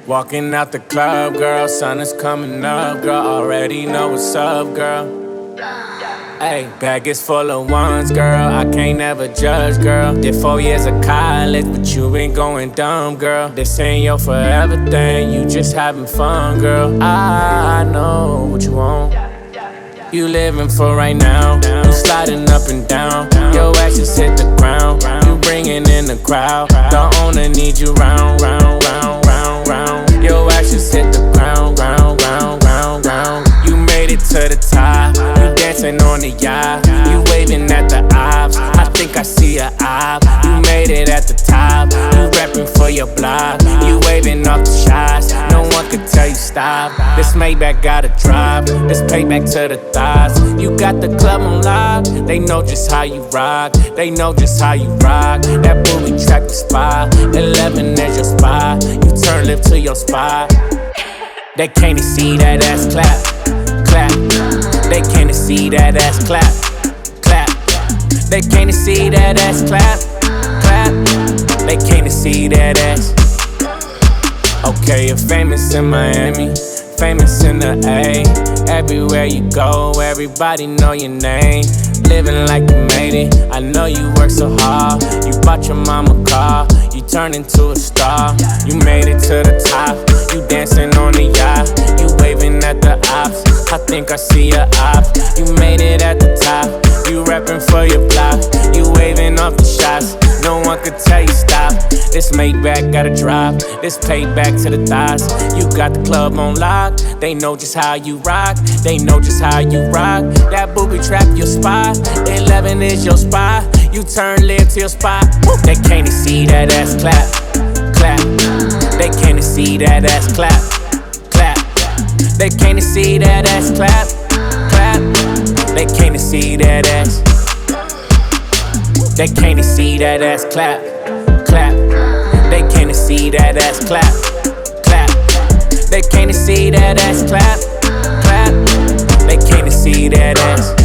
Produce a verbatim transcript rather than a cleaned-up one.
Walking out the club, girl, sun is coming up, girl, already know what's up, girl. Hey, bag is full of ones, girl, I can't ever judge, girl. Did four years of college, but you ain't going dumb, girl. This ain't your forever thing, you just having fun, girl. I know what you want. You living for right now, you sliding up and down. Your actions hit the ground, you bringing in the crowd. The owner need you round, round, round, round, round. Your actions hit the ground, round, round, round, round. You made it to the top, you dancing on the yacht. You waving at the ops, I think I see your eye. You made it at the top, you repping for your block. You waving off the shots, no one could tell you stop. This Maybach got a drive, this payback to the thighs. You got the club on lock, they know just how you rock. They know just how you rock, that booby trap the spot. Eleven is your spot, you turn lip to your spot. They can't see that ass clap, clap. They can't see that ass clap, clap. They can't see that ass clap, clap. They can't see that ass. Okay, you're famous in Miami, famous in the A. Everywhere you go, everybody know your name. Living like you made it, I know you work so hard. You bought your mama a car, you turned into a star. You made it to the top, you dancing on the yacht. You waving at the ops, I think I see your ops. You made it at the top, you repping for your block. You waving off the shots, no one could tell you stop. This Maybach got a drop, this payback to the thighs. You got the club on lock, they know just how you rock. They know just how you rock, that booby trap your spot. Eleven is your spot, you turn lip to your spot. They can't see that ass clap, clap. They can't see that ass clap, clap. They can't see that ass clap, clap. They can't see that ass. They can't see that ass clap, clap. They can't see that ass clap, clap. They can't see that ass clap, clap. They can't see that ass.